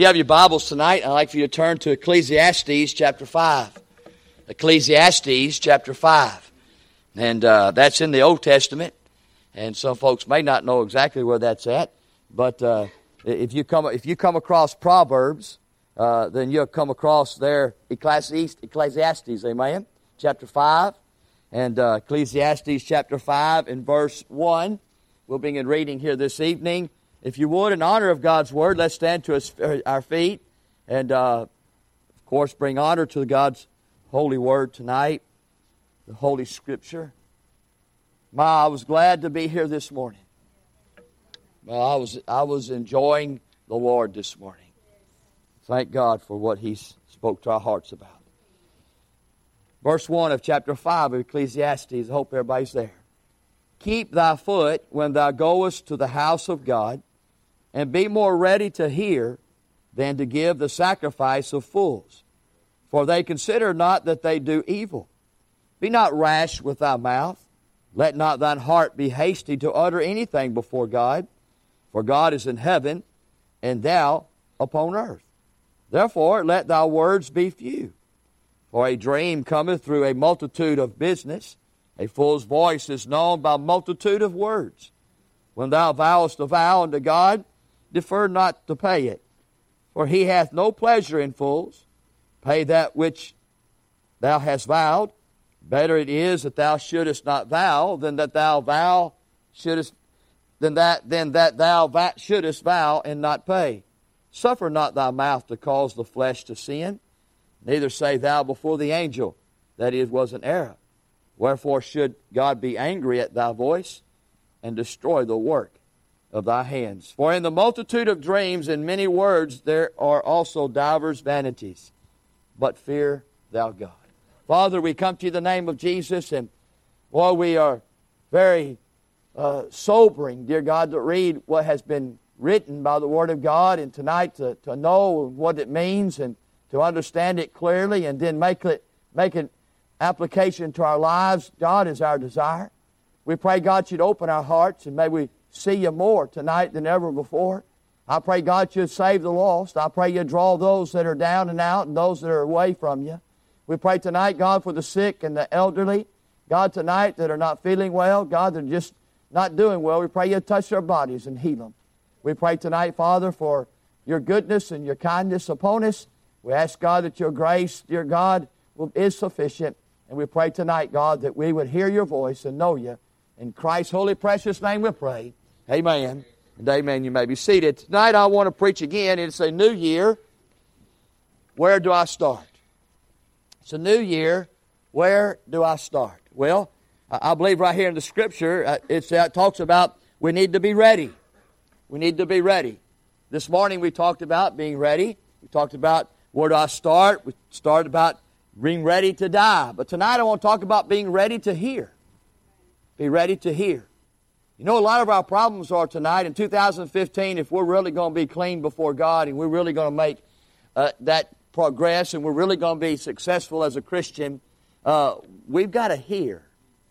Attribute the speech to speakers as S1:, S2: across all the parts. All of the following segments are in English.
S1: you have your Bibles tonight, I'd like for you to turn to Ecclesiastes chapter 5. Ecclesiastes chapter 5. And that's in the Old Testament. And some folks may not know exactly where that's at. But if you come across Proverbs, then you'll come across there Ecclesiastes, amen? Chapter 5. And Ecclesiastes chapter 5 and verse 1. We'll begin reading here this evening. If you would, in honor of God's Word, let's stand to our feet and, of course, bring honor to God's holy Word tonight, the Holy Scripture. I was glad to be here this morning. I was enjoying the Lord this morning. Thank God for what He spoke to our hearts about. Verse 1 of chapter 5 of Ecclesiastes. I hope everybody's there. Keep thy foot when thou goest to the house of God, and be more ready to hear than to give the sacrifice of fools. For they consider not that they do evil. Be not rash with thy mouth. Let not thine heart be hasty to utter anything before God. For God is in heaven, and thou upon earth. Therefore let thy words be few. For a dream cometh through a multitude of business. A fool's voice is known by multitude of words. When thou vowest a vow unto God, defer not to pay it. For He hath no pleasure in fools. Pay that which thou hast vowed. Better it is that thou shouldest not vow than that thou shouldest vow and not pay. Suffer not thy mouth to cause the flesh to sin. Neither say thou before the angel that it was an error. Wherefore should God be angry at thy voice and destroy the work of thy hands? For in the multitude of dreams and many words there are also divers vanities. But fear thou God. Father, we come to you in the name of Jesus, and boy, we are very sobering, dear God, to read what has been written by the Word of God, and tonight to know what it means and to understand it clearly, and then make it application to our lives. God, is our desire. We pray, God, you'd open our hearts, and may we see you more tonight than ever before. I pray, God, you'd save the lost. I pray you'd draw those that are down and out and those that are away from you. We pray tonight, God, for the sick and the elderly. God, tonight that are not feeling well. God, that are just not doing well. We pray you'd touch their bodies and heal them. We pray tonight, Father, for your goodness and your kindness upon us. We ask, God, that your grace, dear God, is sufficient. And we pray tonight, God, that we would hear your voice and know you. In Christ's holy, precious name we pray. Amen. And amen. You may be seated. Tonight I want to preach again. It's a new year. Where do I start? It's a new year. Where do I start? Well, I believe right here in the Scripture, it talks about we need to be ready. We need to be ready. This morning we talked about being ready. We talked about where do I start. We started about being ready to die. But tonight I want to talk about being ready to hear. Be ready to hear. You know, a lot of our problems are tonight in 2015, if we're really going to be clean before God and we're really going to make that progress and we're really going to be successful as a Christian, we've got to hear.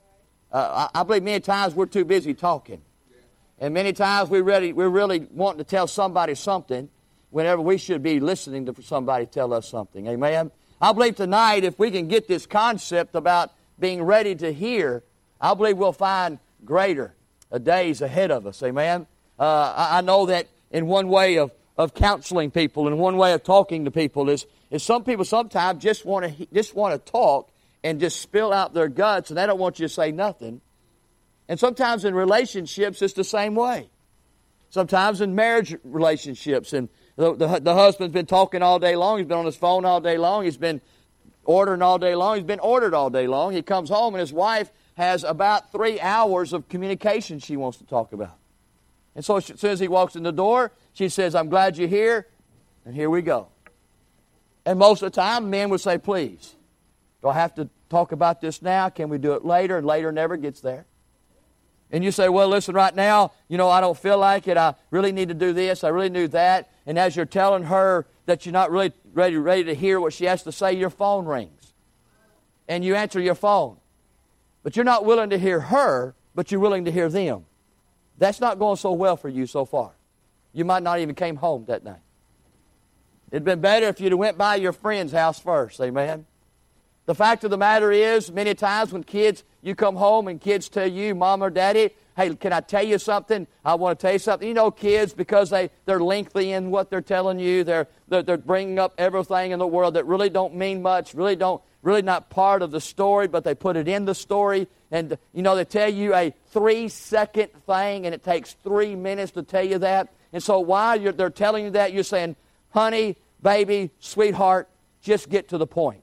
S1: I believe many times we're too busy talking. And many times we're really wanting to tell somebody something whenever we should be listening to somebody tell us something. Amen? I believe tonight if we can get this concept about being ready to hear, I believe we'll find greater days ahead of us. Amen? I know that in one way of counseling people and one way of talking to people is some people sometimes just want to talk and just spill out their guts, and they don't want you to say nothing. And sometimes in relationships, it's the same way. Sometimes in marriage relationships, and the husband's been talking all day long. He's been on his phone all day long. He's been ordering all day long. He's been ordered all day long. He comes home, and his wife has about 3 hours of communication she wants to talk about. And so as soon as he walks in the door, she says, "I'm glad you're here," and here we go. And most of the time, men would say, "Please, do I have to talk about this now? Can we do it later?" And later never gets there. And you say, "Well, listen, right now, I don't feel like it. I really need to do this. I really need that." And as you're telling her that you're not really ready to hear what she has to say, your phone rings. And you answer your phone. But you're not willing to hear her, but you're willing to hear them. That's not going so well for you so far. You might not even came home that night. It'd been better if you'd have went by your friend's house first. Amen. The fact of the matter is, many times when kids, you come home and kids tell you, Mom or Daddy, hey, can I tell you something? I want to tell you something. You know, kids, because they're lengthy in what they're telling you, they're bringing up everything in the world that really don't mean much, really not part of the story, but they put it in the story. And, you know, they tell you a 3-second thing, and it takes 3 minutes to tell you that. And so while they're telling you that, you're saying, honey, baby, sweetheart, just get to the point.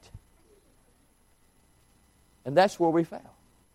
S1: And that's where we fail.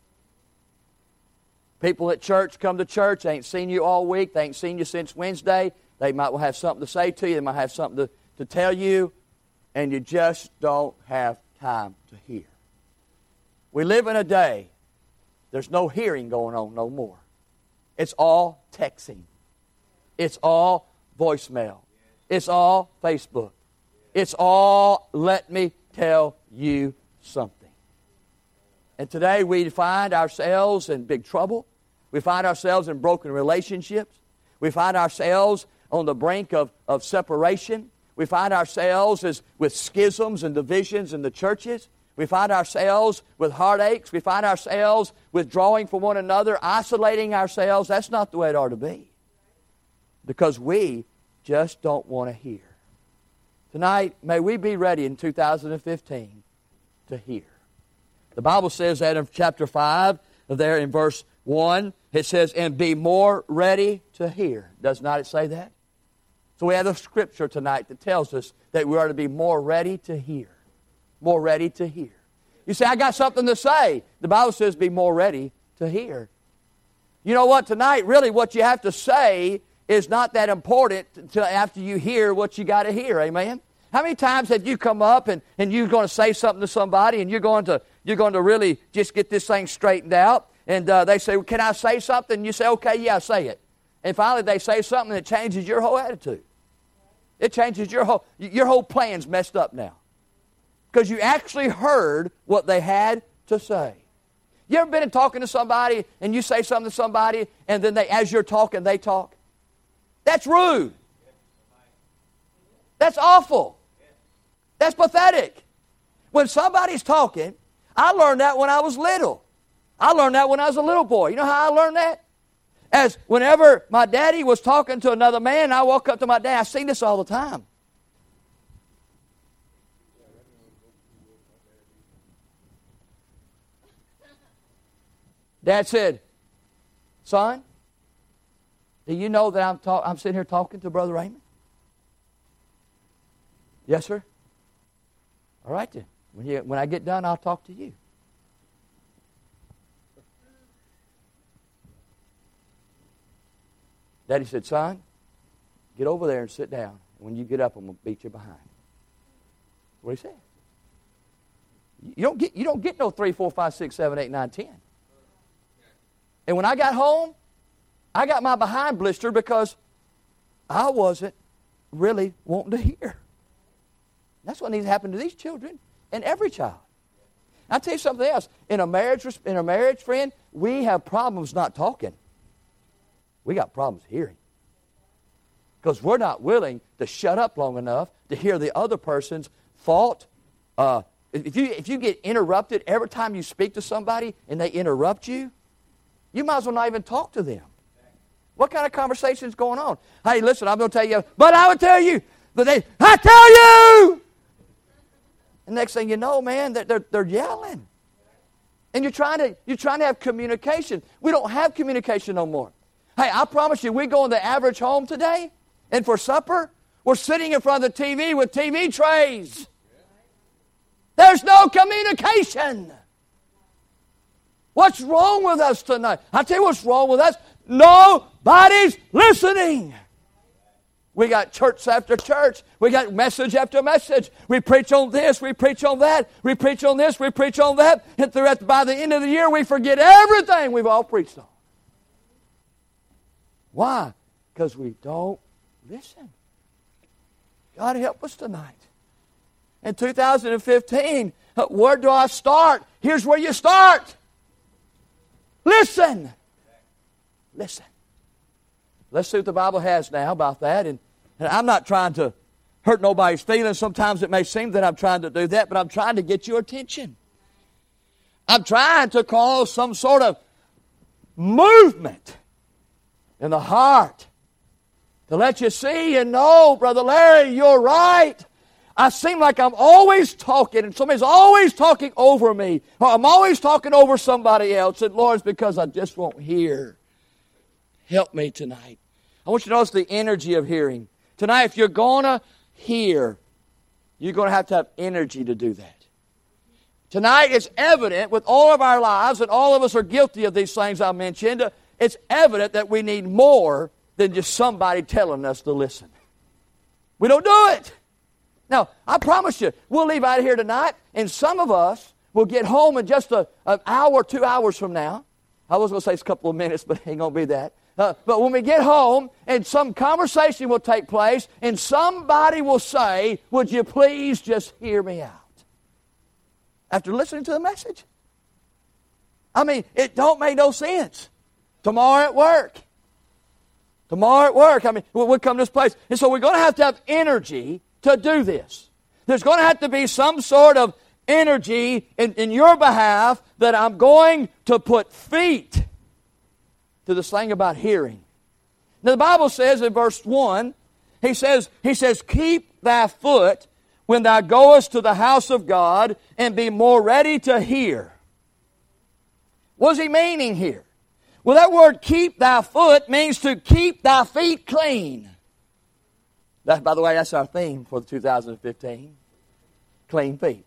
S1: People at church come to church, they ain't seen you all week, they ain't seen you since Wednesday. They might have something to say to you, they might have something to tell you, and you just don't have time to hear. We live in a day, there's no hearing going on no more. It's all texting. It's all voicemail. It's all Facebook. It's all, let me tell you something. And today we find ourselves in big trouble. We find ourselves in broken relationships. We find ourselves on the brink of separation. We find ourselves with schisms and divisions in the churches. We find ourselves with heartaches. We find ourselves withdrawing from one another, isolating ourselves. That's not the way it ought to be. Because we just don't want to hear. Tonight, may we be ready in 2015 to hear. The Bible says that in chapter 5, there in verse 1, it says, and be more ready to hear. Does not it say that? So we have a scripture tonight that tells us that we are to be more ready to hear. More ready to hear. You say, I got something to say. The Bible says be more ready to hear. You know what? Tonight, really what you have to say is not that important until after you hear what you got to hear. Amen? How many times have you come up and you're going to say something to somebody and you're going to really just get this thing straightened out, and they say, well, can I say something? And you say, okay, yeah, say it. And finally they say something that changes your whole attitude. It changes your whole plan's messed up now. Because you actually heard what they had to say. You ever been talking to somebody and you say something to somebody and then as you're talking, they talk? That's rude. That's awful. That's pathetic. When somebody's talking, I learned that when I was little. I learned that when I was a little boy. You know how I learned that? As whenever my daddy was talking to another man, I walk up to my dad. I see this all the time. Dad said, son, do you know that I'm sitting here talking to Brother Raymond? Yes, sir. All right then. When I get done, I'll talk to you. Daddy said, son, get over there and sit down. When you get up, I'm going to beat you behind. That's what he said. You don't get no 3, 4, 5, 6, 7, 8, 9, 10. And when I got home, I got my behind blistered because I wasn't really wanting to hear. That's what needs to happen to these children and every child. I'll tell you something else. In a marriage, friend, we have problems not talking. We got problems hearing. Because we're not willing to shut up long enough to hear the other person's thought. If you get interrupted every time you speak to somebody and they interrupt you, you might as well not even talk to them. What kind of conversation is going on? Hey, listen, I'm going to tell you, but I would tell you. I tell you! And next thing you know, man, they're yelling. And you're trying to have communication. We don't have communication no more. Hey, I promise you, we go in the average home today, and for supper, we're sitting in front of the TV with TV trays. There's no communication. What's wrong with us tonight? I'll tell you what's wrong with us. Nobody's listening. We got church after church. We got message after message. We preach on this. We preach on that. We preach on this. We preach on that. And by the end of the year, we forget everything we've all preached on. Why? Because we don't listen. God help us tonight. In 2015, where do I start? Here's where you start. Listen. Listen. Let's see what the Bible has now about that. And I'm not trying to hurt nobody's feelings. Sometimes it may seem that I'm trying to do that, but I'm trying to get your attention. I'm trying to cause some sort of movement in the heart to let you see and know, Brother Larry, you're right. I seem like I'm always talking, and somebody's always talking over me, or I'm always talking over somebody else. And Lord, it's because I just won't hear. Help me tonight. I want you to notice the energy of hearing. Tonight, if you're going to hear, you're going to have energy to do that. Tonight, it's evident with all of our lives, and all of us are guilty of these things I mentioned, it's evident that we need more than just somebody telling us to listen. We don't do it. Now, I promise you, we'll leave out of here tonight, and some of us will get home in just an hour, 2 hours from now. I was going to say it's a couple of minutes, but it ain't going to be that. But when we get home, and some conversation will take place, and somebody will say, would you please just hear me out? After listening to the message. I mean, it don't make no sense. Tomorrow at work. I mean, we'll come to this place. And so we're going to have energy to do this. There's going to have to be some sort of energy in your behalf that I'm going to put feet to this thing about hearing. Now the Bible says in verse 1, he says, keep thy foot when thou goest to the house of God, and be more ready to hear. What's he meaning here? Well, that word keep thy foot means to keep thy feet clean. That, by the way, that's our theme for 2015. Clean feet.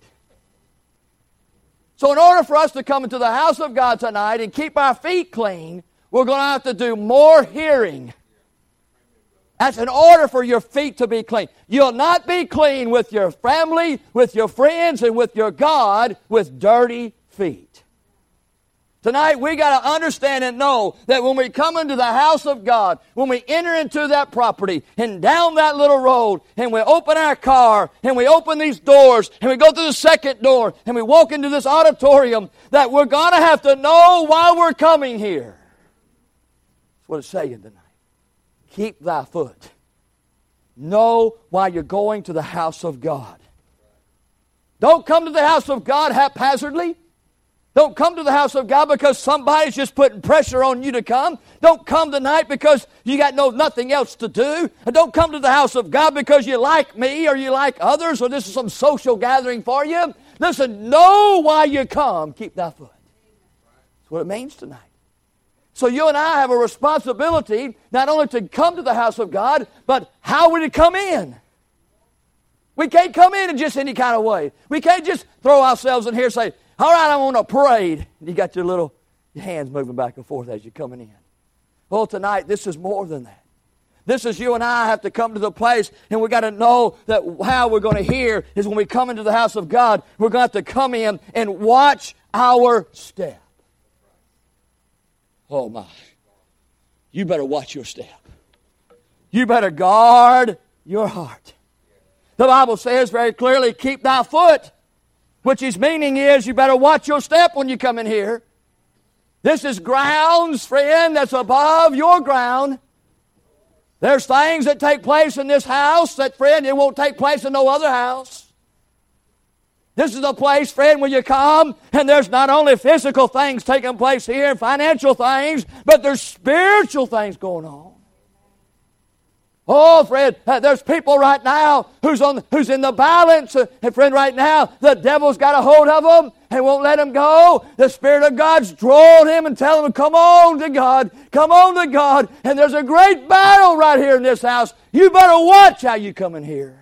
S1: So in order for us to come into the house of God tonight and keep our feet clean, we're going to have to do more hearing. That's in order for your feet to be clean. You'll not be clean with your family, with your friends, and with your God with dirty feet. Tonight we got to understand and know that when we come into the house of God, when we enter into that property and down that little road, and we open our car, and we open these doors, and we go through the second door, and we walk into this auditorium, that we're going to have to know why we're coming here. That's what it's saying tonight. Keep thy foot. Know why you're going to the house of God. Don't come to the house of God haphazardly. Don't come to the house of God because somebody's just putting pressure on you to come. Don't come tonight because you got nothing else to do. And don't come to the house of God because you like me or you like others or this is some social gathering for you. Listen, know why you come. Keep thy foot. That's what it means tonight. So you and I have a responsibility not only to come to the house of God, but how we to come in. We can't come in just any kind of way. We can't just throw ourselves in here and say, all right, I'm on a parade. And you got your hands moving back and forth as you're coming in. Well, tonight, this is more than that. This is you and I have to come to the place, and we got to know that how we're going to hear is when we come into the house of God, we're going to have to come in and watch our step. Oh, my. You better watch your step. You better guard your heart. The Bible says very clearly, keep thy foot. Which his meaning is, you better watch your step when you come in here. This is grounds, friend, that's above your ground. There's things that take place in this house that, friend, it won't take place in no other house. This is a place, friend, where you come, and there's not only physical things taking place here, and financial things, but there's spiritual things going on. Oh, friend, there's people right now who's in the balance. And friend, right now, the devil's got a hold of them and won't let them go. The Spirit of God's drawing him and telling him, come on to God, come on to God. And there's a great battle right here in this house. You better watch how you come in here.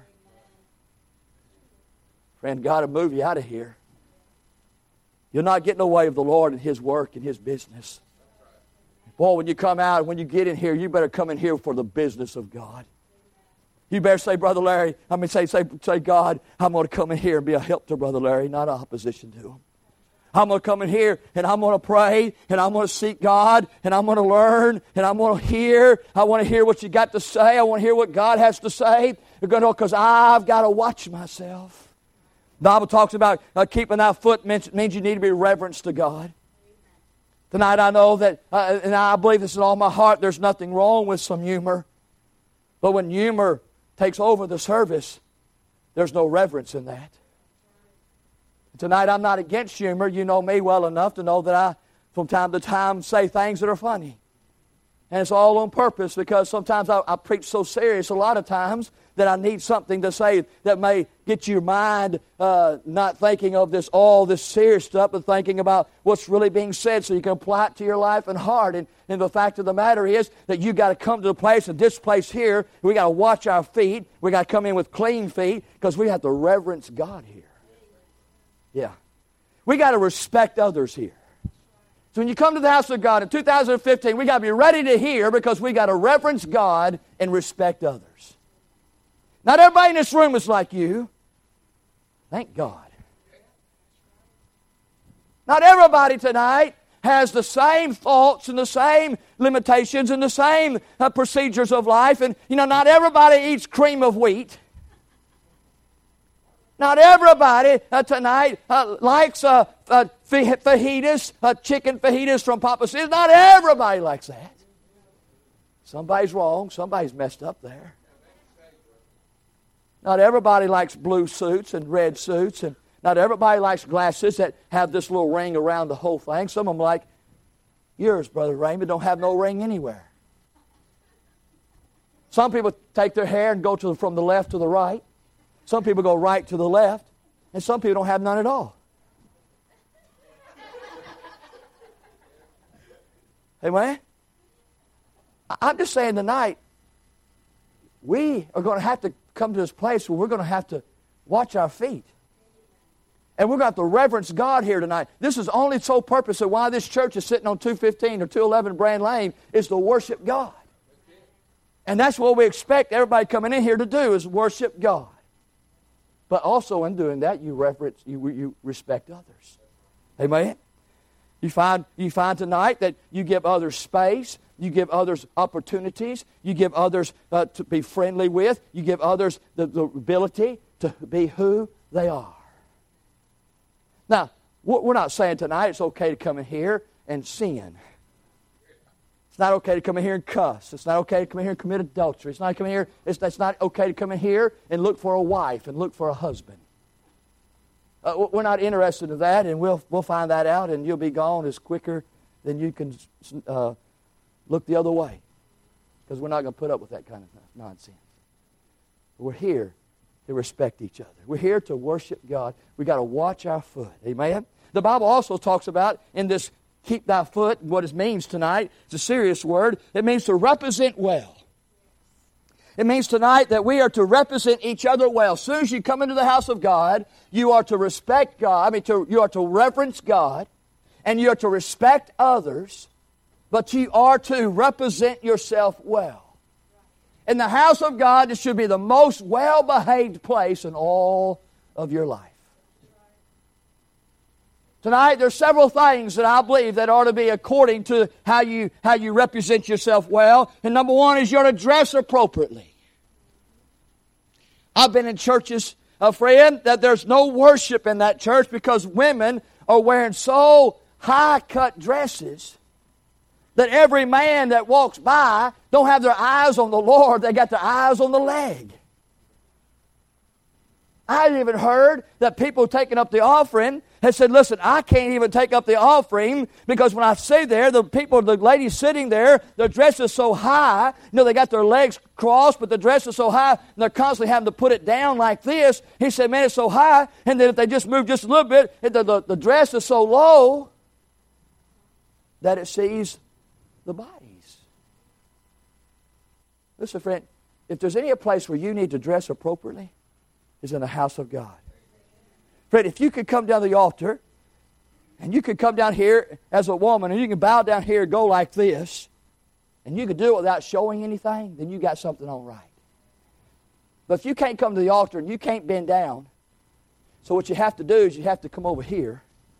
S1: Friend, God will move you out of here. You'll not get in the way of the Lord and His work and His business. Boy, when you come out, when you get in here, you better come in here for the business of God. You better say, Brother Larry, say, God, I'm going to come in here and be a help to Brother Larry, not an opposition to him. I'm going to come in here and I'm going to pray and I'm going to seek God and I'm going to learn and I'm going to hear. I want to hear what you got to say. I want to hear what God has to say. Because I've got to watch myself. The Bible talks about keeping thy foot means you need to be reverence to God. Tonight I know that, and I believe this in all my heart, there's nothing wrong with some humor. But when humor takes over the service, there's no reverence in that. Tonight I'm not against humor. You know me well enough to know that I, from time to time, say things that are funny. And it's all on purpose because sometimes I preach so serious a lot of times that I need something to say that may get your mind not thinking of all this serious stuff, but thinking about what's really being said so you can apply it to your life and heart. And the fact of the matter is that you got to come to the place, and this place here, we got to watch our feet. We got to come in with clean feet because we have to reverence God here. Yeah. We got to respect others here. So when you come to the house of God in 2015, we got to be ready to hear because we got to reverence God and respect others. Not everybody in this room is like you. Thank God. Not everybody tonight has the same thoughts and the same limitations and the same procedures of life. And, not everybody eats cream of wheat. Not everybody tonight likes fajitas, chicken fajitas from Papa C's. Not everybody likes that. Somebody's wrong. Somebody's messed up there. Not everybody likes blue suits and red suits. And not everybody likes glasses that have this little ring around the whole thing. Some of them like yours, Brother Raymond, don't have no ring anywhere. Some people take their hair and go from the left to the right. Some people go right to the left, and some people don't have none at all. Amen? I'm just saying tonight, we are going to have to come to this place where we're going to have to watch our feet. And we're going to have to reverence God here tonight. This is only sole purpose of why this church is sitting on 215 or 211 Brand Lane is to worship God. And that's what we expect everybody coming in here to do is worship God. But also in doing that, you respect others. Amen? You find tonight that you give others space, you give others opportunities, you give others to be friendly with, you give others the ability to be who they are. Now, we're not saying tonight it's okay to come in here and sin. It's not okay to come in here and cuss. It's not okay to come in here and commit adultery. It's not okay to come in here and look for a wife and look for a husband. We're not interested in that, and we'll find that out, and you'll be gone as quicker than you can look the other way, because we're not going to put up with that kind of nonsense. We're here to respect each other. We're here to worship God. We've got to watch our foot. Amen? The Bible also talks about in this keep thy foot, what it means tonight, it's a serious word. It means to represent well. It means tonight that we are to represent each other well. As soon as you come into the house of God, you are to respect God. You are to reverence God, and you are to respect others, but you are to represent yourself well. In the house of God, it should be the most well-behaved place in all of your life. Tonight, there's several things that I believe that ought to be according to how you represent yourself well. And number one is you're to dress appropriately. I've been in churches, friend, that there's no worship in that church because women are wearing so high-cut dresses that every man that walks by don't have their eyes on the Lord. They got their eyes on the leg. I even heard that people taking up the offering had said, listen, I can't even take up the offering because when I sit there, the ladies sitting there, their dress is so high. They got their legs crossed, but the dress is so high, and they're constantly having to put it down like this. He said, man, it's so high, and then if they just move just a little bit, the dress is so low that it sees the bodies. Listen, friend, if there's any place where you need to dress appropriately, is in the house of God. Friend, if you could come down the altar, and you could come down here as a woman, and you can bow down here and go like this, and you could do it without showing anything, then you got something on right. But if you can't come to the altar and you can't bend down, so what you have to do is you have to come over here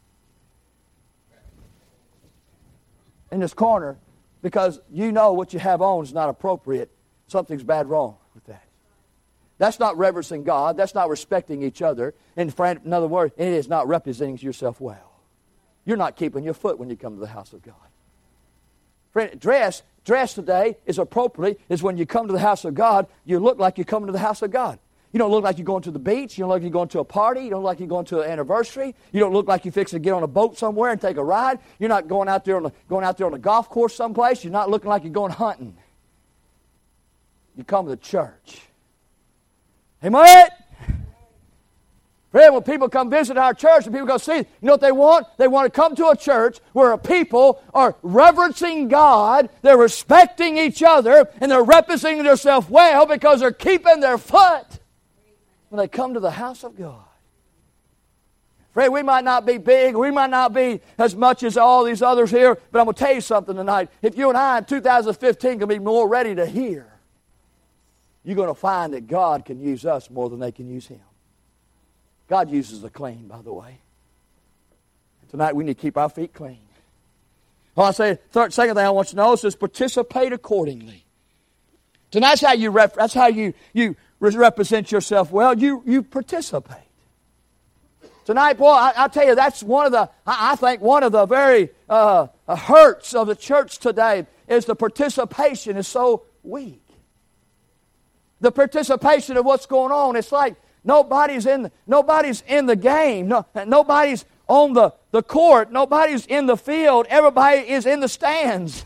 S1: in this corner, because you know what you have on is not appropriate. Something's bad wrong with that. That's not reverencing God. That's not respecting each other. In other words, it is not representing yourself well. You're not keeping your foot when you come to the house of God. Friend, dress today is appropriately, is when you come to the house of God, you look like you're coming to the house of God. You don't look like you're going to the beach. You don't look like you're going to a party. You don't look like you're going to an anniversary. You don't look like you're fixing to get on a boat somewhere and take a ride. You're not going out there on the golf course someplace. You're not looking like you're going hunting. You come to the church. Amen? Friend, when people come visit our church and people go see, you know what they want? They want to come to a church where people are reverencing God, they're respecting each other, and they're representing themselves well because they're keeping their foot when they come to the house of God. Friend, we might not be big, we might not be as much as all these others here, but I'm going to tell you something tonight. If you and I in 2015 can be more ready to hear, you're going to find that God can use us more than they can use Him. God uses the clean, by the way. Tonight we need to keep our feet clean. Well, I say, second thing I want you to know is participate accordingly. Tonight's how that's how you represent yourself well. You participate. Tonight, boy, I tell you, that's one of the, I think one of the very hurts of the church today is the participation is so weak. The participation of what's going on, it's like nobody's in the game. Nobody's on the court. Nobody's in the field. Everybody is in the stands.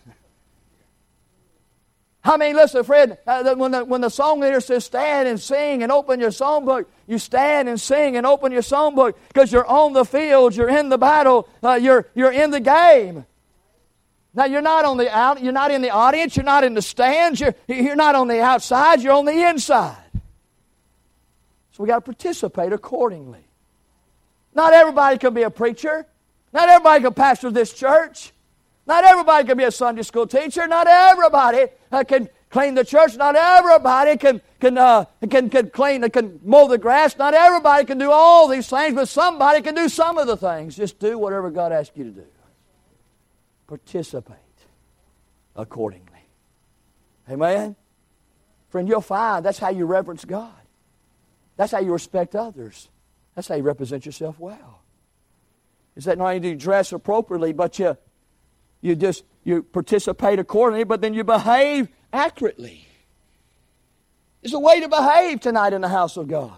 S1: I mean, listen, friend, when the song leader says stand and sing and open your songbook, you stand and sing and open your songbook because you're on the field, you're in the battle, you're in the game. Now, you're not in the audience, you're not in the stands, you're not on the outside, you're on the inside. So we got to participate accordingly. Not everybody can be a preacher. Not everybody can pastor this church. Not everybody can be a Sunday school teacher. Not everybody can clean the church. Not everybody can clean, can mow the grass. Not everybody can do all these things, but somebody can do some of the things. Just do whatever God asks you to do. Participate accordingly. Amen? Friend, you'll find that's how you reverence God. That's how you respect others. That's how you represent yourself well. Is that not only do you dress appropriately, but you participate accordingly, but then you behave accurately. There's a way to behave tonight in the house of God.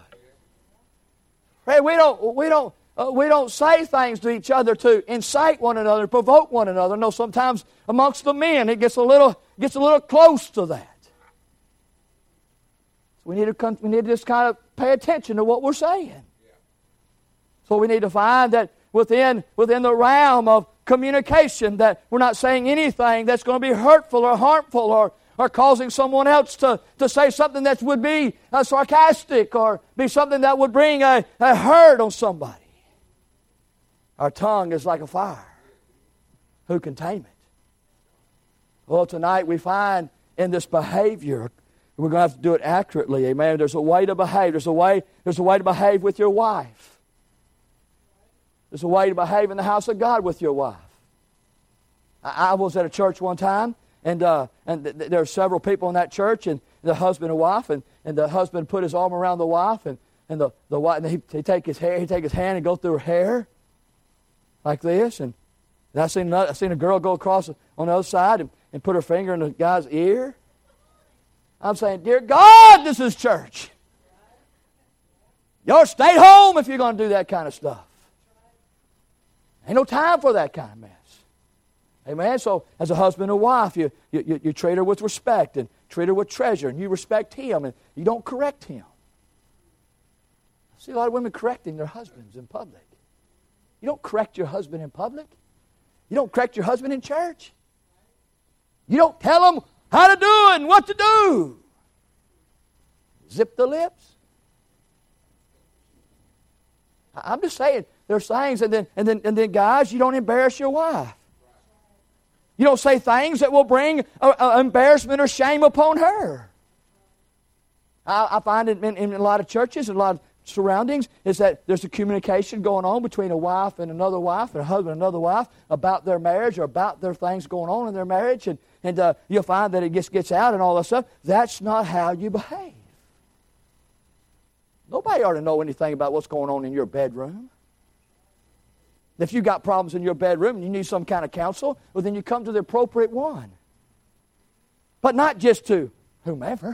S1: Hey, we don't say things to each other to incite one another, provoke one another. No, sometimes amongst the men it gets a little close to that. So we need to just kind of pay attention to what we're saying. So we need to find that within the realm of communication that we're not saying anything that's going to be hurtful or harmful or causing someone else to say something that would be sarcastic or be something that would bring a hurt on somebody. Our tongue is like a fire. Who can tame it? Well, tonight we find in this behavior, we're going to have to do it accurately. Amen. There's a way to behave. There's a way to behave with your wife. There's a way to behave in the house of God with your wife. I was at a church one time, and there are several people in that church, and the husband and wife, and the husband put his arm around the wife, and the wife, and he'd take his hand and go through her hair like this, and I seen a girl go across on the other side and put her finger in the guy's ear. I'm saying, dear God, this is church. Y'all stay home if you're going to do that kind of stuff. Ain't no time for that kind of mess. Amen? So as a husband and wife, you treat her with respect and treat her with treasure, and you respect him, and you don't correct him. I see a lot of women correcting their husbands in public. You don't correct your husband in public. You don't correct your husband in church. You don't tell him how to do it and what to do. Zip the lips. I'm just saying, there's things, and then guys, you don't embarrass your wife. You don't say things that will bring embarrassment or shame upon her. I find it in a lot of churches, in a lot of surroundings, is that there's a communication going on between a wife and another wife, and a husband and another wife about their marriage or about their things going on in their marriage, and you'll find that it gets out and all that stuff. That's not how you behave. Nobody ought to know anything about what's going on in your bedroom. If you've got problems in your bedroom and you need some kind of counsel, well, then you come to the appropriate one. But not just to whomever.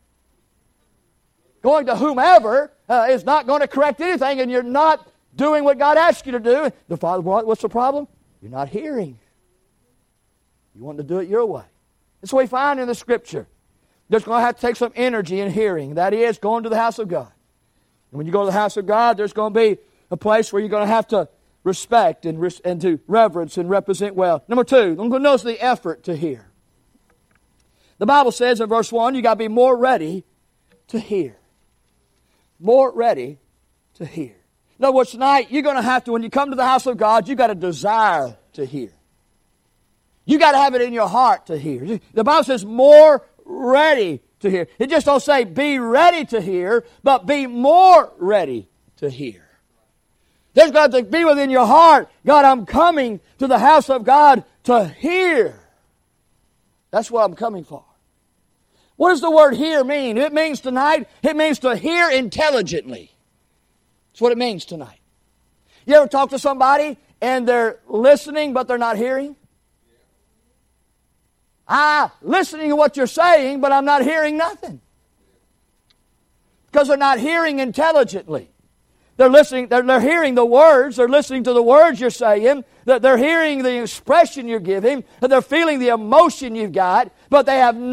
S1: Going to whomever is not going to correct anything, and you're not doing what God asked you to do. The Father, what's the problem? You're not hearing. You want to do it your way. That's what we find in the Scripture. There's going to have to take some energy in hearing. That is, going to the house of God. And when you go to the house of God, there's going to be a place where you're going to have to respect and to reverence and represent well. Number two, I'm going to notice the effort to hear. The Bible says in verse 1, you got to be more ready to hear. More ready to hear. In other words, tonight, you're going to have to, when you come to the house of God, you've got a desire to hear. You got to have it in your heart to hear. The Bible says more ready to hear. It just don't say be ready to hear, but be more ready to hear. There's got to be within your heart, God, I'm coming to the house of God to hear. That's what I'm coming for. What does the word hear mean? It means tonight, it means to hear intelligently. That's what it means tonight. You ever talk to somebody and they're listening but they're not hearing? I'm listening to what you're saying, but I'm not hearing nothing. Because they're not hearing intelligently. They're listening, they're hearing the words, they're listening to the words you're saying, they're hearing the expression you're giving, they're feeling the emotion you've got, but they've got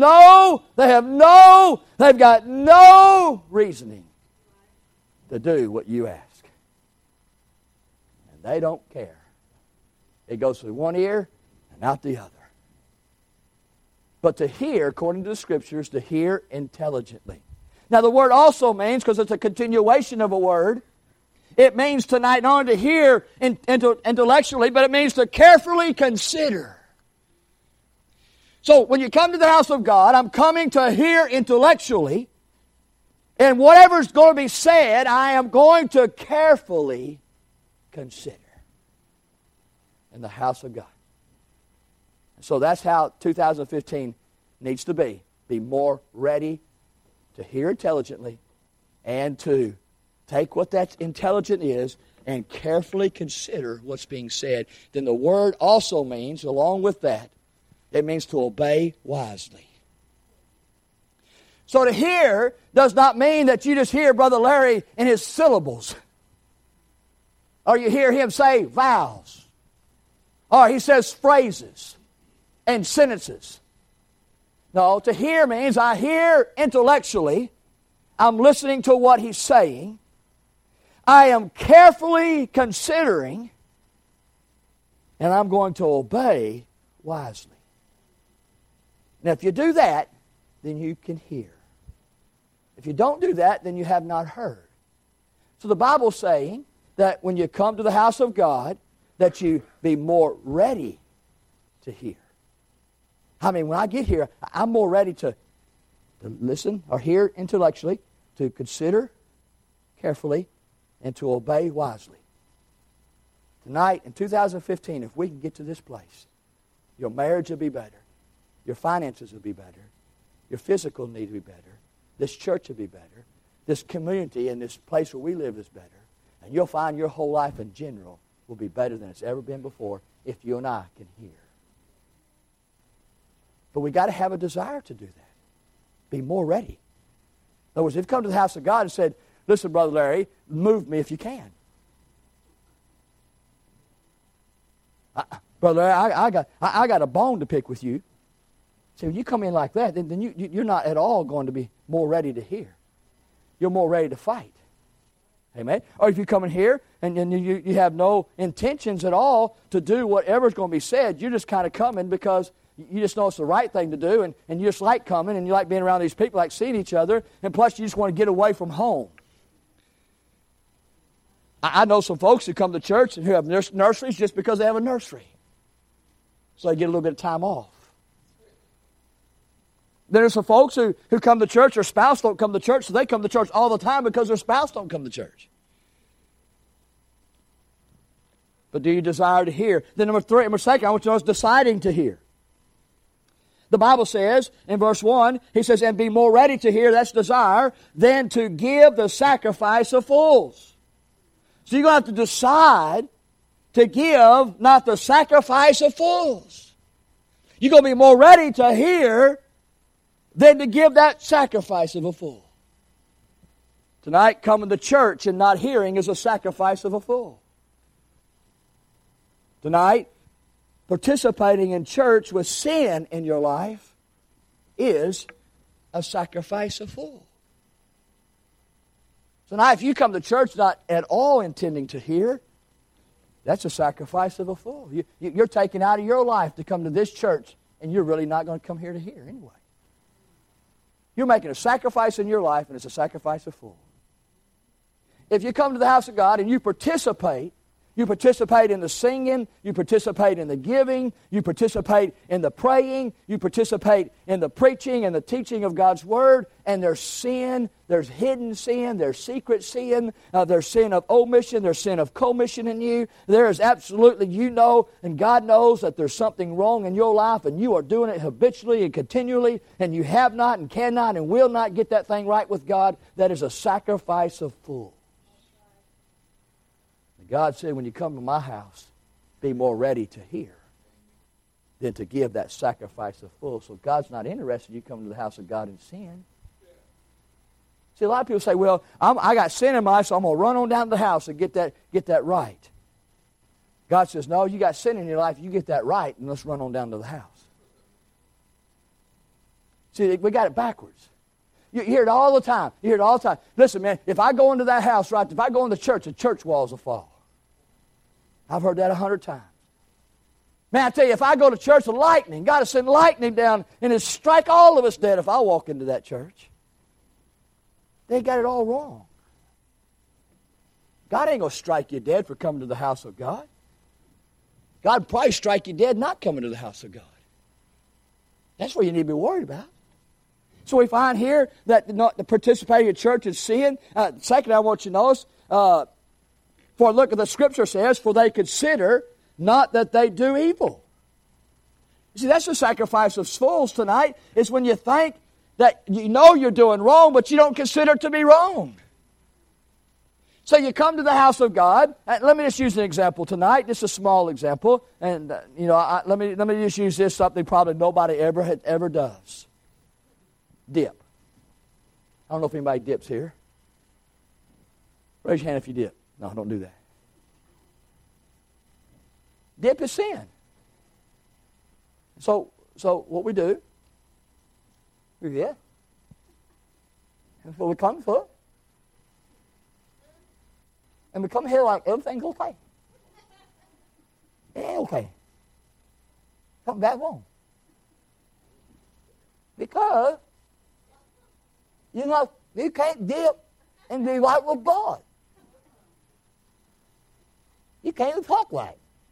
S1: no reasoning to do what you ask. And they don't care. It goes through one ear and out the other. But to hear, according to the Scriptures, to hear intelligently. Now the word also means, because it's a continuation of a word, it means tonight not only to hear intellectually, but it means to carefully consider. So when you come to the house of God, I'm coming to hear intellectually, and whatever's going to be said, I am going to carefully consider in the house of God. So that's how 2015 needs to be. Be more ready to hear intelligently and to take what that intelligent is and carefully consider what's being said. Then the word also means, along with that, it means to obey wisely. So to hear does not mean that you just hear Brother Larry in his syllables. Or you hear him say vowels. Or he says phrases and sentences. No, to hear means I hear intellectually. I'm listening to what he's saying. I am carefully considering. And I'm going to obey wisely. Now, if you do that, then you can hear. If you don't do that, then you have not heard. So the Bible's saying that when you come to the house of God, that you be more ready to hear. I mean, when I get here, I'm more ready to listen or hear intellectually, to consider carefully, and to obey wisely. Tonight, in 2015, if we can get to this place, your marriage will be better. Your finances will be better. Your physical need will be better. This church will be better. This community and this place where we live is better. And you'll find your whole life in general will be better than it's ever been before if you and I can hear. But we got to have a desire to do that. Be more ready. In other words, if you come to the house of God and said, listen, Brother Larry, move me if you can. Brother Larry, I got a bone to pick with you. See, when you come in like that, then you're not at all going to be more ready to hear. You're more ready to fight. Amen? Or if you come in here and you have no intentions at all to do whatever's going to be said, you're just kind of coming because you just know it's the right thing to do, and you just like coming, and you like being around these people, like seeing each other, and plus you just want to get away from home. I know some folks who come to church and who have nurseries just because they have a nursery. So they get a little bit of time off. Then there's some folks who come to church, their spouse don't come to church, so they come to church all the time because their spouse don't come to church. But do you desire to hear? Then number second, I want you to know is deciding to hear. The Bible says in verse 1, he says, and be more ready to hear, that's desire, than to give the sacrifice of fools. So you're going to have to decide to give not the sacrifice of fools. You're going to be more ready to hear than to give that sacrifice of a fool. Tonight, coming to church and not hearing is a sacrifice of a fool. Tonight, participating in church with sin in your life is a sacrifice of fool. Tonight, if you come to church not at all intending to hear, that's a sacrifice of a fool. You're taking out of your life to come to this church, and you're really not going to come here to hear anyway. You're making a sacrifice in your life, and it's a sacrifice of fool. If you come to the house of God and you participate in the singing, you participate in the giving, you participate in the praying, you participate in the preaching and the teaching of God's Word, and there's sin, there's hidden sin, there's secret sin, there's sin of omission, there's sin of commission in you. There is absolutely, you know, and God knows that there's something wrong in your life, and you are doing it habitually and continually, and you have not and cannot and will not get that thing right with God. That is a sacrifice of fools. God said, when you come to my house, be more ready to hear than to give that sacrifice of fools. So God's not interested in you coming to the house of God and sin. See, a lot of people say, well, I got sin in my life, so I'm going to run on down to the house and get that right. God says, no, you got sin in your life, you get that right, and let's run on down to the house. See, we got it backwards. You hear it all the time. You hear it all the time. Listen, man, if I go into that house, right, if I go into church, the church walls will fall. I've heard that 100 times. Man, I tell you, if I go to church, the lightning, God will send lightning down and it'll strike all of us dead if I walk into that church. They got it all wrong. God ain't going to strike you dead for coming to the house of God. God would probably strike you dead not coming to the house of God. That's what you need to be worried about. So we find here that the participating in church is sin. Second, I want you to notice, for look at the Scripture says, for they consider not that they do evil. You see, that's the sacrifice of fools tonight, is when you think that you know you're doing wrong, but you don't consider it to be wrong. So you come to the house of God. Let me just use an example tonight, just a small example. And, let me just use this, something probably nobody ever does. Dip. I don't know if anybody dips here. Raise your hand if you dip. No, don't do that. Dip is sin. So what we do, we dip. And so we come foot. And we come here like everything's okay. It ain't okay. Come back home. Because, you can't dip and be right with God. You can't even talk right.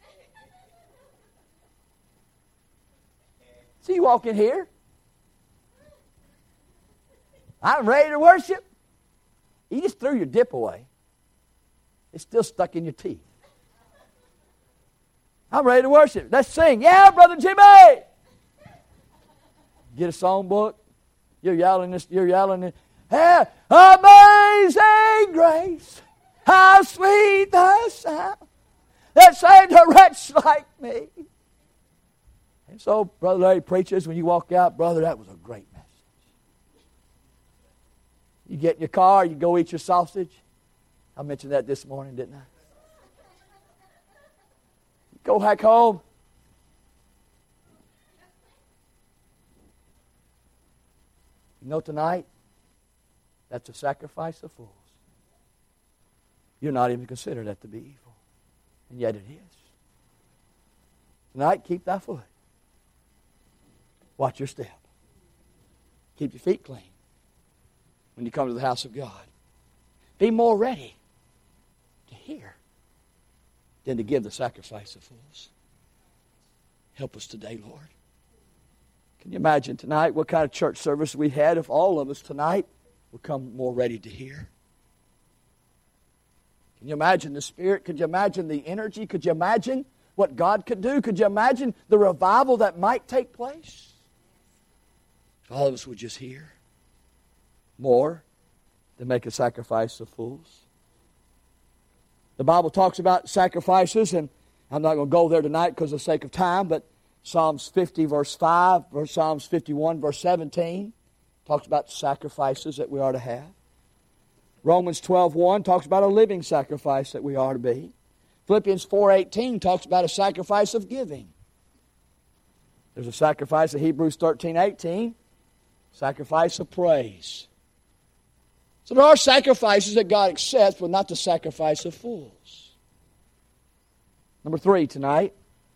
S1: So you walk in here. I'm ready to worship. You just threw your dip away. It's still stuck in your teeth. I'm ready to worship. Let's sing. Yeah, Brother Jimmy! Get a songbook. You're yelling this. Hey, amazing grace. How sweet the sound that saved a wretch like me. And so, Brother Larry preaches, when you walk out, brother, that was a great message. You get in your car, you go eat your sausage. I mentioned that this morning, didn't I? You go back home. You know, tonight, that's a sacrifice of fools. You're not even considered that to be evil. And yet it is. Tonight, keep thy foot. Watch your step. Keep your feet clean when you come to the house of God. Be more ready to hear than to give the sacrifice of fools. Help us today, Lord. Can you imagine tonight what kind of church service we had if all of us tonight would come more ready to hear? Can you imagine the Spirit? Could you imagine the energy? Could you imagine what God could do? Could you imagine the revival that might take place? If all of us would just hear more than make a sacrifice of fools. The Bible talks about sacrifices, and I'm not going to go there tonight because of the sake of time, but Psalms 50, verse 5, Psalms 51, verse 17. talks about sacrifices that we are to have. Romans 12:1 talks about a living sacrifice that we are to be. Philippians 4:18 talks about a sacrifice of giving. There's a sacrifice of Hebrews 13:18, sacrifice of praise. So there are sacrifices that God accepts, but not the sacrifice of fools. Number 3 tonight.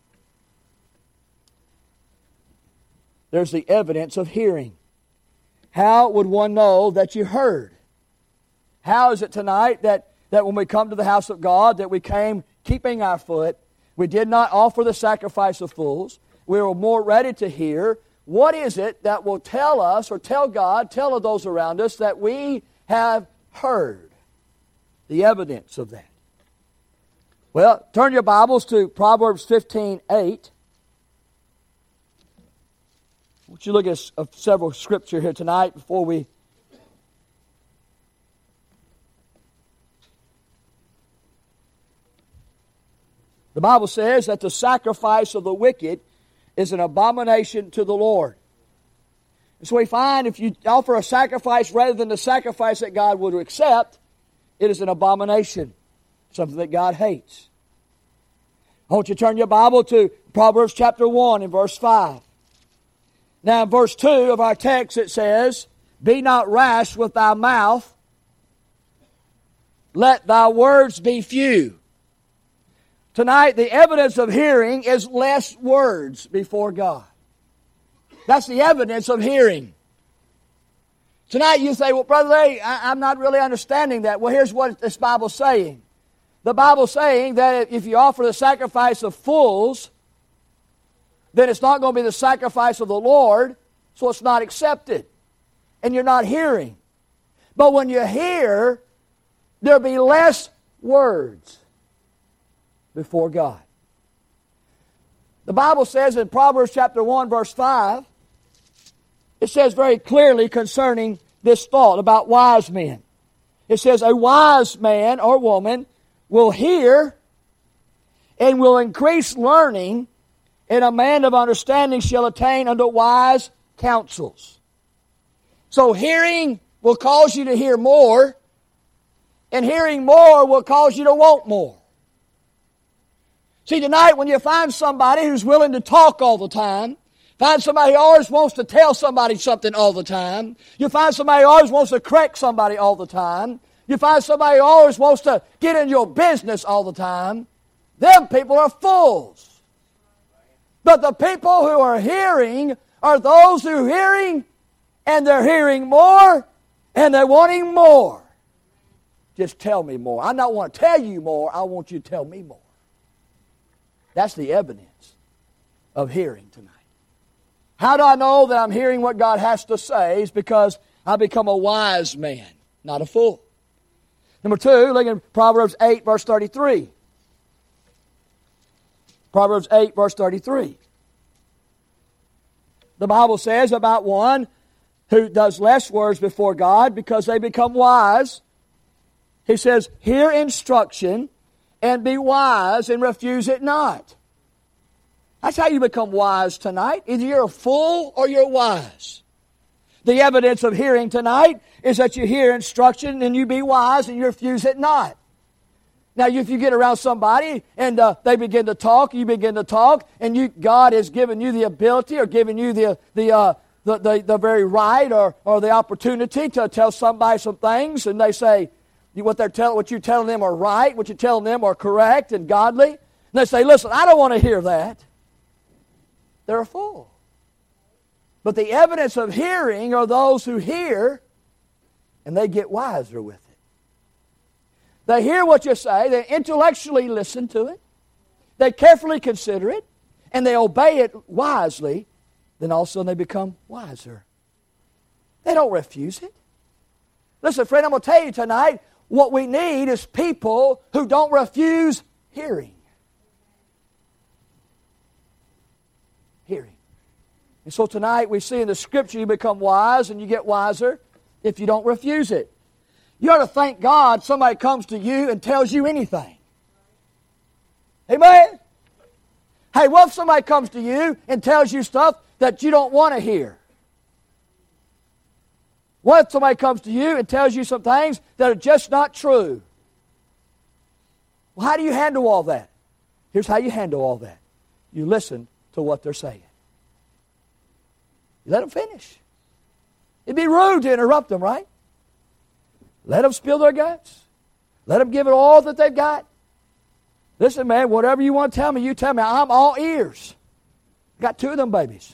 S1: There's the evidence of hearing. How would one know that you heard? How is it tonight that when we come to the house of God, that we came keeping our foot, we did not offer the sacrifice of fools, we were more ready to hear? What is it that will tell us, or tell God, tell those around us, that we have heard? The evidence of that. Well, turn your Bibles to Proverbs 15:8. I want you to look at several scripture here tonight before we... The Bible says that the sacrifice of the wicked is an abomination to the Lord. And so we find if you offer a sacrifice rather than the sacrifice that God would accept, it is an abomination, something that God hates. I want you to turn your Bible to Proverbs chapter 1 and verse 5. Now in verse 2 of our text it says, "Be not rash with thy mouth, let thy words be few." Tonight, the evidence of hearing is less words before God. That's the evidence of hearing. Tonight you say, well, Brother Larry, I'm not really understanding that. Well, here's what this Bible's saying. The Bible's saying that if you offer the sacrifice of fools, then it's not going to be the sacrifice of the Lord, so it's not accepted. And you're not hearing. But when you hear, there'll be less words before God. The Bible says in Proverbs chapter 1 verse 5, it says very clearly concerning this thought about wise men. It says, a wise man or woman will hear and will increase learning, and a man of understanding shall attain unto wise counsels. So hearing will cause you to hear more, and hearing more will cause you to want more. See, tonight when you find somebody who's willing to talk all the time, find somebody who always wants to tell somebody something all the time, you find somebody who always wants to correct somebody all the time, you find somebody who always wants to get in your business all the time, them people are fools. But the people who are hearing are those who are hearing, and they're hearing more, and they're wanting more. Just tell me more. I don't want to tell you more, I want you to tell me more. That's the evidence of hearing tonight. How do I know that I'm hearing what God has to say? It's because I become a wise man, not a fool. Number 2, look at Proverbs 8, verse 33. Proverbs 8, verse 33. The Bible says about one who does less words before God because they become wise. He says, hear instruction and be wise and refuse it not. That's how you become wise tonight. Either you're a fool or you're wise. The evidence of hearing tonight is that you hear instruction and you be wise and you refuse it not. Now, if you get around somebody and they begin to talk, you begin to talk, and God has given you the ability or given you the very right or the opportunity to tell somebody some things, and they say, what you're telling them are right, what you're telling them are correct and godly. And they say, listen, I don't want to hear that. They're a fool. But the evidence of hearing are those who hear, and they get wiser with it. They hear what you say, they intellectually listen to it, they carefully consider it, and they obey it wisely, then all of a sudden they become wiser. They don't refuse it. Listen, friend, I'm going to tell you tonight, what we need is people who don't refuse hearing. Hearing. And so tonight we see in the Scripture you become wise and you get wiser if you don't refuse it. You ought to thank God somebody comes to you and tells you anything. Amen? Hey, what if somebody comes to you and tells you stuff that you don't want to hear? What if somebody comes to you and tells you some things that are just not true? Well, how do you handle all that? Here's how you handle all that. You listen to what they're saying. You let them finish. It'd be rude to interrupt them, right? Let them spill their guts. Let them give it all that they've got. Listen, man, whatever you want to tell me, you tell me. I'm all ears. Got 2 of them babies.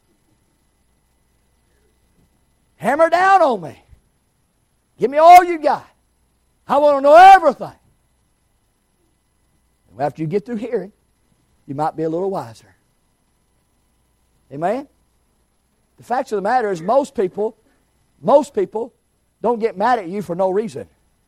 S1: Hammer down on me. Give me all you got. I want to know everything. And after you get through hearing, you might be a little wiser. Amen? The fact of the matter is most people don't get mad at you for no reason.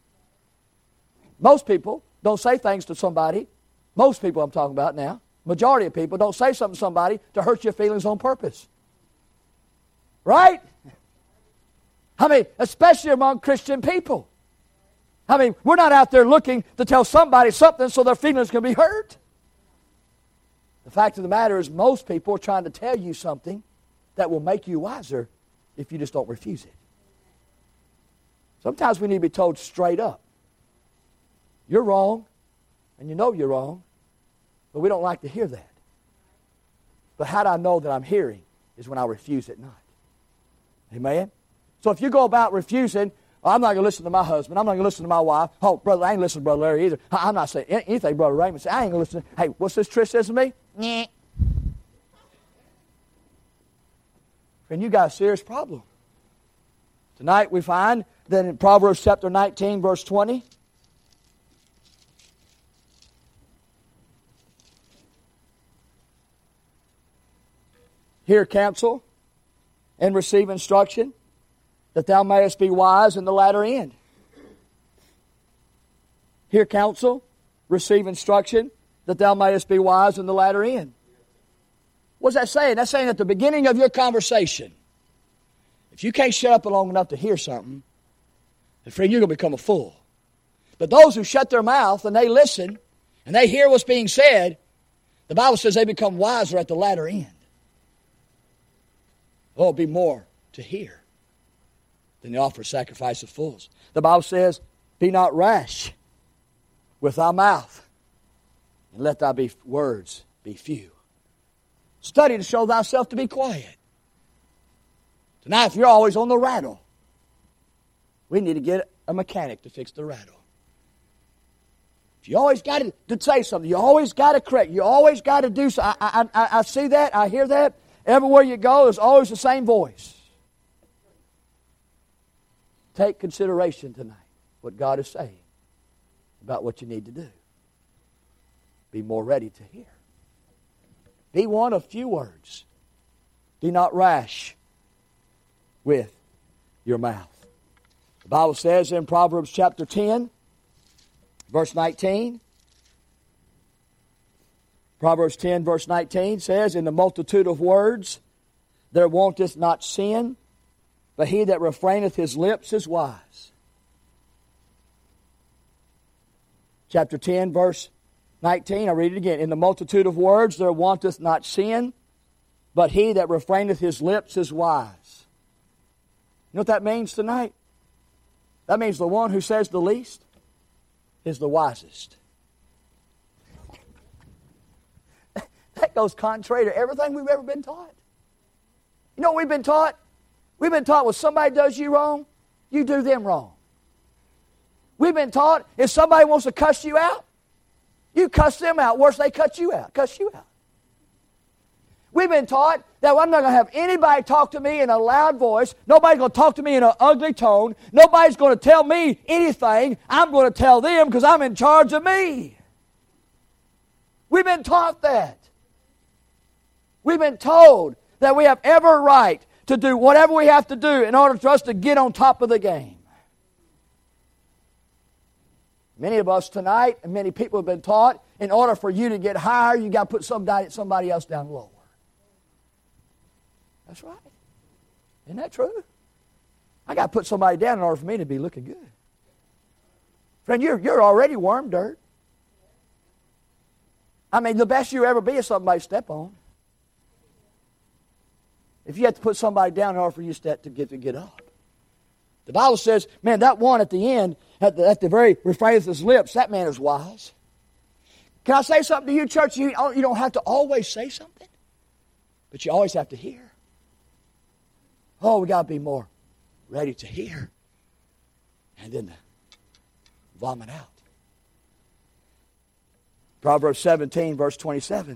S1: Most people don't say things to somebody. Most people I'm talking about now. Majority of people don't say something to somebody to hurt your feelings on purpose. Right? I mean, especially among Christian people. I mean, we're not out there looking to tell somebody something so their feelings can be hurt. The fact of the matter is most people are trying to tell you something that will make you wiser if you just don't refuse it. Sometimes we need to be told straight up. You're wrong, and you know you're wrong, but we don't like to hear that. But how do I know that I'm hearing is when I refuse it not. Amen? So if you go about refusing, I'm not going to listen to my husband. I'm not going to listen to my wife. Oh, brother, I ain't listening to Brother Larry either. I'm not saying anything Brother Raymond said. I ain't going to listen. Hey, what's this Trish says to me? Nyeh. Friend, you got a serious problem. Tonight we find that in Proverbs chapter 19, verse 20, hear counsel and receive instruction, that thou mayest be wise in the latter end. Hear counsel, receive instruction, that thou mayest be wise in the latter end. What's that saying? That's saying at the beginning of your conversation, if you can't shut up long enough to hear something, then friend, you're going to become a fool. But those who shut their mouth and they listen and they hear what's being said, the Bible says they become wiser at the latter end. Oh, it'll be more to hear than the offer of sacrifice of fools. The Bible says, be not rash with thy mouth, and let thy words be few. Study to show thyself to be quiet. Tonight, if you're always on the rattle, we need to get a mechanic to fix the rattle. If you always got to say something, you always got to correct, you always got to do something. I see that, I hear that. Everywhere you go, there's always the same voice. Take consideration tonight what God is saying about what you need to do. Be more ready to hear. Be one of few words. Be not rash with your mouth. The Bible says in Proverbs chapter 10, verse 19, Proverbs 10, verse 19 says, in the multitude of words there wanteth not sin, but he that refraineth his lips is wise. Chapter 10, verse 19, I read it again. In the multitude of words there wanteth not sin, but he that refraineth his lips is wise. You know what that means tonight? That means the one who says the least is the wisest. That goes contrary to everything we've ever been taught. You know what we've been taught? We've been taught when somebody does you wrong, you do them wrong. We've been taught if somebody wants to cuss you out, you cuss them out. Worse, they cuss you out. We've been taught that I'm not going to have anybody talk to me in a loud voice. Nobody's going to talk to me in an ugly tone. Nobody's going to tell me anything. I'm going to tell them because I'm in charge of me. We've been taught that. We've been told that we have every right to do whatever we have to do in order for us to get on top of the game. Many of us tonight, and many people have been taught, in order for you to get higher, you got to put somebody else down lower. That's right. Isn't that true? I got to put somebody down in order for me to be looking good. Friend, you're already worm dirt. I mean, the best you ever be is somebody to step on. If you have to put somebody down in order for you to get up. The Bible says, man, that one at the end, at the very refrain of his lips, that man is wise. Can I say something to you, church? You don't have to always say something, but you always have to hear. Oh, we got to be more ready to hear and then to vomit out. Proverbs 17, verse 27.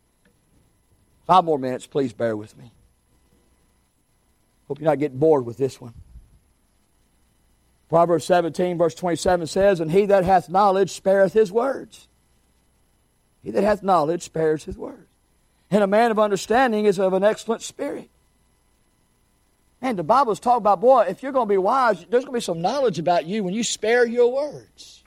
S1: 5 more minutes, please bear with me. Hope you're not getting bored with this one. Proverbs 17, verse 27 says, and he that hath knowledge spareth his words. He that hath knowledge spares his words. And a man of understanding is of an excellent spirit. Man, the Bible's talking about, boy, if you're going to be wise, there's going to be some knowledge about you when you spare your words.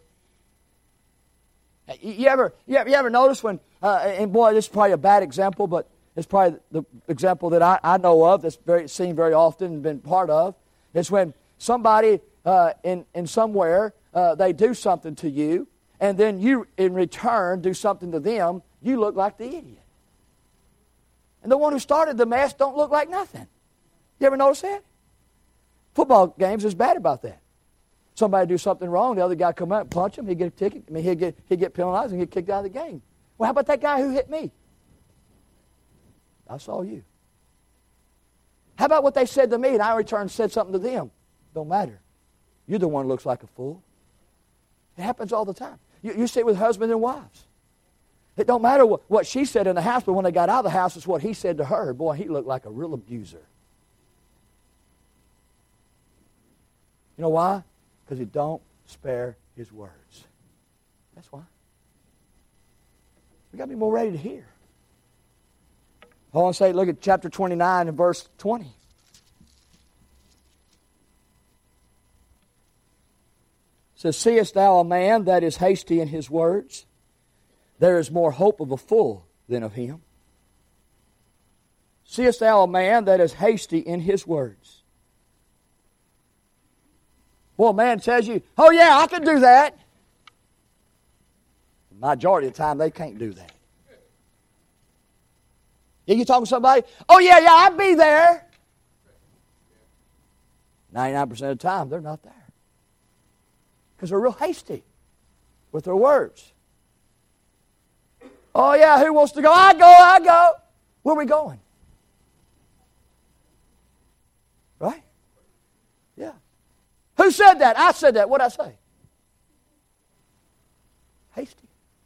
S1: You ever notice when, and boy, this is probably a bad example, but it's probably the example that I know of that's seen very often and been part of. It's when somebody in somewhere, they do something to you, and then you, in return, do something to them, you look like the idiot. And the one who started the mess don't look like nothing. You ever notice that? Football games is bad about that. Somebody do something wrong, the other guy come out and punch him, he'd get a ticket. I mean, he'd get penalized and get kicked out of the game. Well, how about that guy who hit me? I saw you. How about what they said to me and I in return said something to them? Don't matter. You're the one who looks like a fool. It happens all the time. You see it with husbands and wives. It don't matter what she said in the house, but when they got out of the house, it's what he said to her. Boy, he looked like a real abuser. You know why? Because he don't spare his words. That's why. We've got to be more ready to hear. I want to say, look at chapter 29 and verse 20. It says, seest thou a man that is hasty in his words? There is more hope of a fool than of him. Seest thou a man that is hasty in his words? Well, a man tells you, oh yeah, I can do that. The majority of the time, they can't do that. You talking to somebody, oh yeah, I'll be there. 99% of the time, they're not there. Because they're real hasty with their words. Oh yeah, who wants to go? I go. Where are we going? Right? Yeah. Who said that? I said that. What'd I say? Hasty.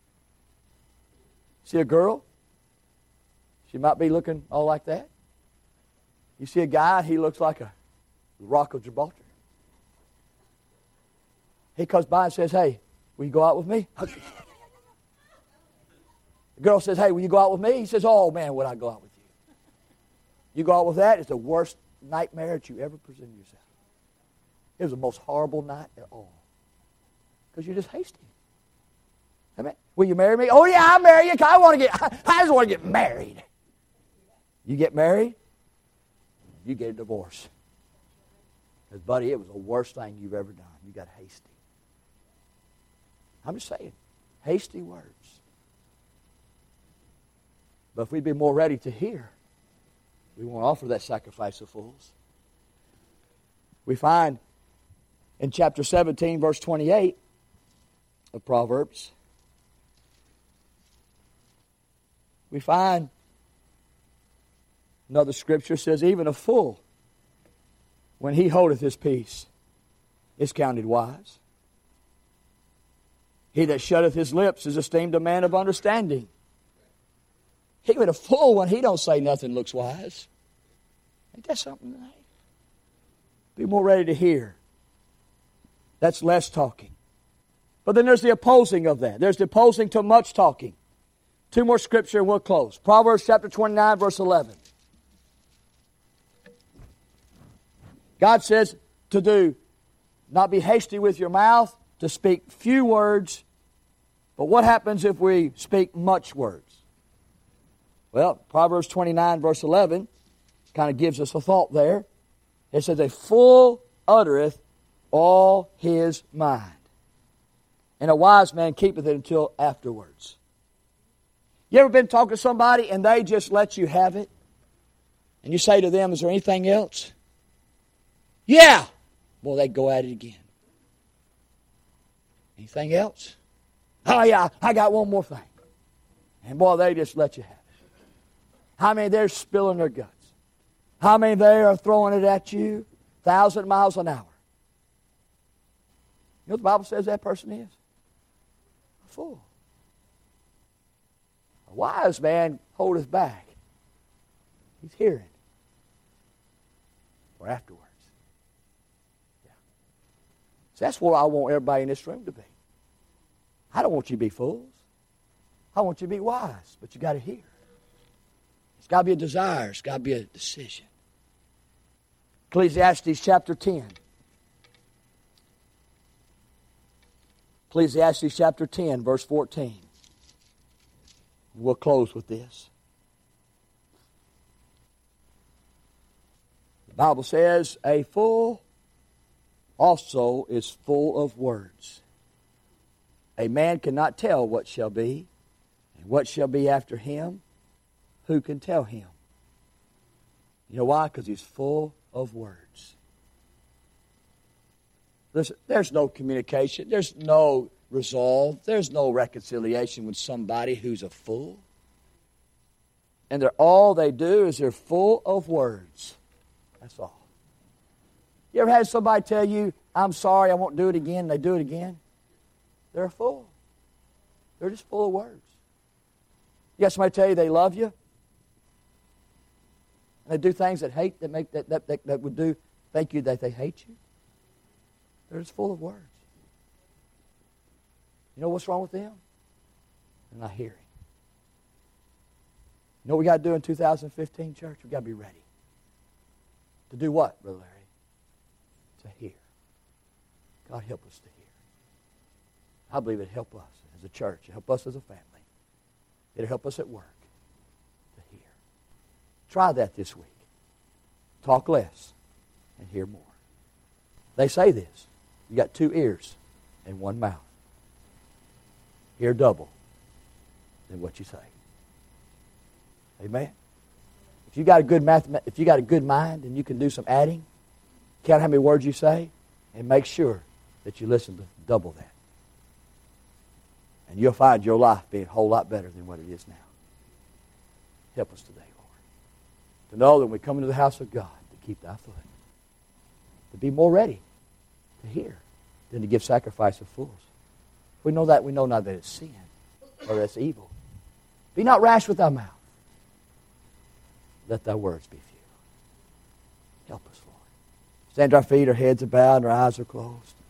S1: See a girl? She might be looking all like that. You see a guy, he looks like a rock of Gibraltar. He comes by and says, hey, will you go out with me? The girl says, hey, will you go out with me? He says, oh man, would I go out with you? You go out with that, it's the worst nightmare that you ever presented yourself. It was the most horrible night at all. Because you're just hasty. I mean, will you marry me? Oh yeah, I'll marry you. I just want to get married. You get married, you get a divorce. Because, buddy, it was the worst thing you've ever done. You got hasty. I'm just saying, hasty words. But if we'd be more ready to hear, we won't offer that sacrifice of fools. We find in chapter 17, verse 28 of Proverbs, we find another scripture says, even a fool, when he holdeth his peace, is counted wise. He that shutteth his lips is esteemed a man of understanding. Even a fool, when he don't say nothing, looks wise. Ain't that something tonight? Be more ready to hear. That's less talking. But then there's the opposing of that. There's the opposing to much talking. 2 more scripture and we'll close. Proverbs chapter 29, verse 11. God says to do, not be hasty with your mouth, to speak few words. But what happens if we speak much words? Well, Proverbs 29, verse 11, kind of gives us a thought there. It says, a fool uttereth all his mind, and a wise man keepeth it until afterwards. You ever been talking to somebody and they just let you have it? And you say to them, is there anything else? Yeah. boy, they go at it again. Anything else? Oh, yeah, I got one more thing. And boy, they just let you have it. How many they're spilling their guts? How many they are throwing it at you 1,000 miles an hour? You know what the Bible says that person is? A fool. A wise man holdeth back. He's hearing. Or afterwards. Yeah. So that's what I want everybody in this room to be. I don't want you to be fools. I want you to be wise, but you got to hear. It's got to be a desire. It's got to be a decision. Ecclesiastes chapter 10. Ecclesiastes chapter 10, verse 14. We'll close with this. The Bible says, a fool also is full of words. A man cannot tell what shall be, and what shall be after him. Who can tell him? You know why? Because he's full of words. Listen, there's no communication. There's no resolve. There's no reconciliation with somebody who's a fool. And all they do is they're full of words. That's all. You ever had somebody tell you, I'm sorry, I won't do it again, and they do it again? They're a fool. They're just full of words. You got somebody tell you they love you, and they do things that would do think you that they hate you. They're just full of words. You know what's wrong with them? They're not hearing. You know what we got to do in 2015, church? We got to be ready. To do what, Brother Larry? To hear. God help us to hear. I believe it'll help us as a church. It'll help us as a family. It'll help us at work to hear. Try that this week. Talk less and hear more. They say this. You got 2 ears and 1 mouth. Hear double than what you say. Amen. If you got a good mind and you can do some adding, count how many words you say, and make sure that you listen to double that. And you'll find your life being a whole lot better than what it is now. Help us today, Lord. To know that when we come into the house of God, to keep thy foot. To be more ready to hear than to give sacrifice of fools. We know that. We know not that it's sin or that it's evil. Be not rash with thy mouth. Let thy words be few. Help us, Lord. Stand to our feet, our heads are bowed, and our eyes are closed.